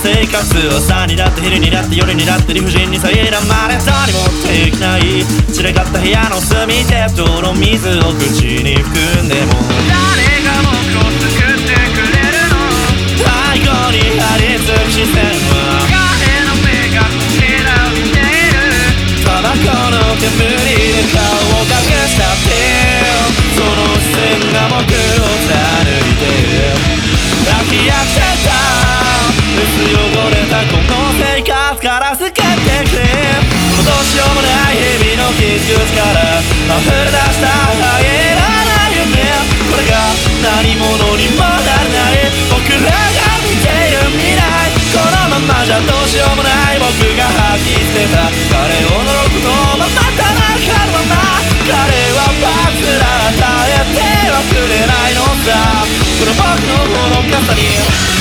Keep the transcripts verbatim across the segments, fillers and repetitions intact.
生活朝にだって昼にだって夜にだって理不尽に苛まれたりもできない散らかった部屋の隅で泥水を口に含んでも誰が僕を救ってくれるの最後に張り付く視線は彼の目がこちらを見ているタバコの煙で顔を隠したってその視線が僕を貫いて飽き飽きてた薄汚れたこの生活から救ってくれこのどうしようもない日々の傷口から溢れ出した入らない夢これが何者にもなれない僕らが見ている未来このままじゃどうしようもない僕が吐き捨てた彼を呪うこともまたなかるまま彼は僕ら与えてはくれないのさこの僕の愚かさに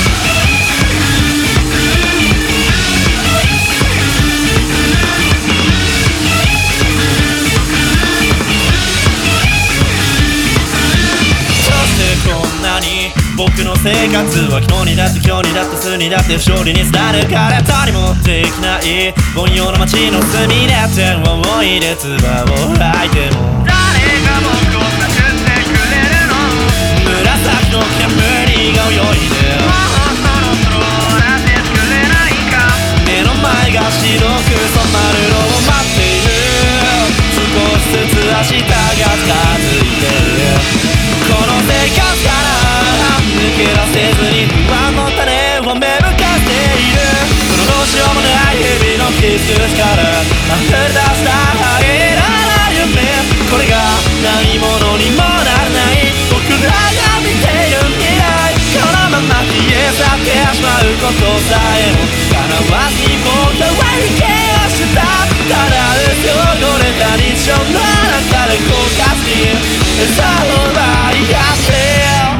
僕の生活は昨日にだって今日にだって明日にだって不勝利にすら抜かれたりもできない凡庸な街の隅で天を追いで唾を吐いても誰が僕を救ってくれるの紫の煙が泳いでもうそろそろ終わらせてくれないか目の前が白く染まるのを待っている少しずつ明日が近づいてるこの生活から抜け出せずに不安の種を芽吹かせているこのどうしようもない日々の傷口から溢れ出した入らない夢これが何者にもならない僕らが見ている未来このまま消え去ってしまうことさえも叶わずに僕らは逃げをしたただ薄汚れた日常の中で後悔に餌を奪い合って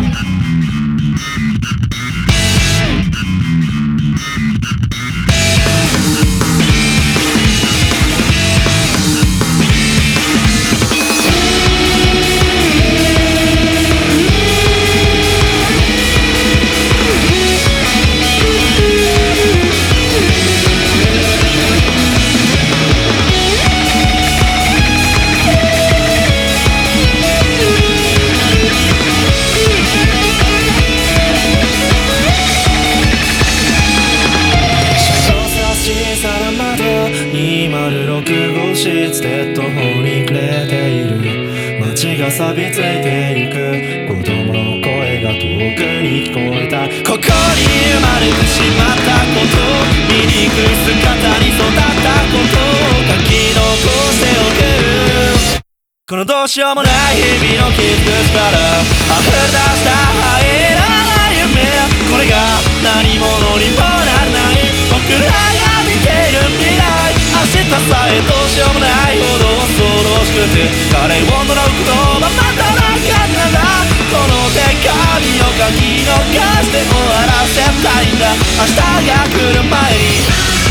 にまるろく号室で途方に暮れている街が錆びついてゆく子供の声が遠くに聞こえたここに生まれてしまったこと醜い姿に育ったことを書き残しておくこのどうしようもない日々の傷口から溢れ出した入らない夢これが何者にもならない僕らが見ている未来明日さえどうしようもないほど恐ろしくて彼を呪うことはまたなかったんだこの手紙を書き残して終わらせたいんだ明日が来る前に